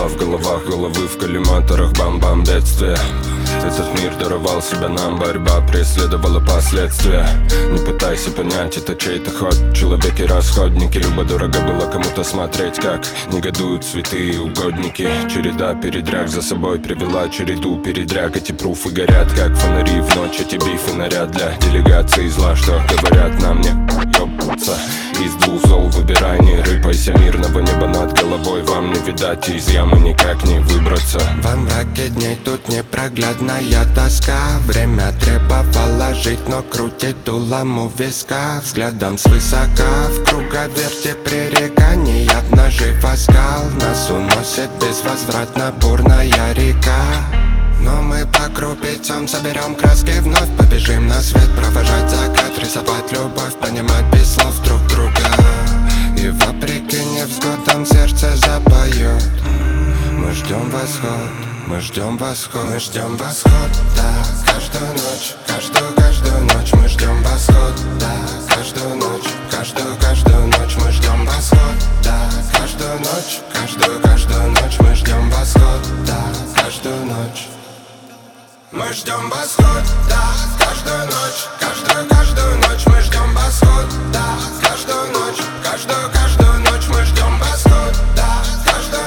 Тела в головах, головы в коллиматорах, бам-бам, бедствие. Этот мир даровал себя нам, борьба преследовала последствия. Не пытайся понять, это чей-то ход. Человеки-расходники, любо-дорого было кому-то смотреть, как негодуют святые угодники. Череда передряг за собой привела череду передряг. Эти пруфы горят, как фонари в ночь. Эти бифы наряд для делегации зла, что говорят нам не ёбаться. Из двух зол выбирай, не рыпайся. Мирного неба над головой вам не видать, из ямы никак не выбраться. Во мраке дней тут непроглядная тоска. Время требовало жить, но крутит дулом у виска. Взглядом свысока в круговерте пререканий обнажив оскал. Нас уносит безвозвратно бурная река. Но мы по крупицам соберем краски, вновь побежим на свет, провожать закат, рисовать любовь, понимать без слов друг друга. И вопреки невзгодам сердце запоет. Мы ждем восход, мы ждем восход, мы ждем восход, да. Каждую ночь, каждую ночь мы ждем восход, да. Каждую ночь, каждую ночь мы ждем восход, да. Каждую ночь, каждую ночь мы ждем восход, да. Каждую ночь мы ждем восход, да. Каждую ночь, каждую ночь мы ждем восход, да. Каждую ночь, каждую ночь мы ждем восход, да. Каждую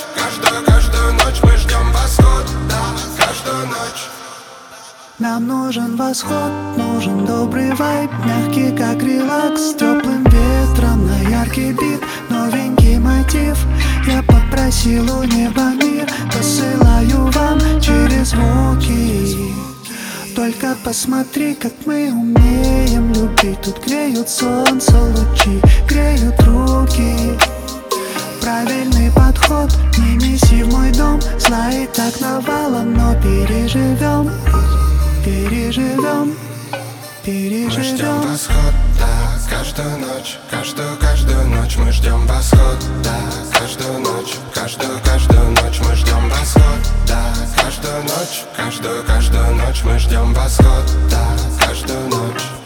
ночь мы ждем восход, да. Каждую ночь. Нам нужен восход, нужен добрый вайб, мягкий как релакс, с теплым ветром на яркий бит, новенький мотив. Я попросил у неба мир, посылаю вам через звуки. Только посмотри, как мы умеем любить. Тут греют солнце лучи, греют руки. Правильный подход, не неси в мой дом. Зла и так навалом, но переживем. Переживем, переживем. Мы ждем восход, да. Каждую ночь мы ждем восход, да. Каждую ночь мы ждем восход, да. Каждую ночь мы ждем восход, да. Каждую ночь.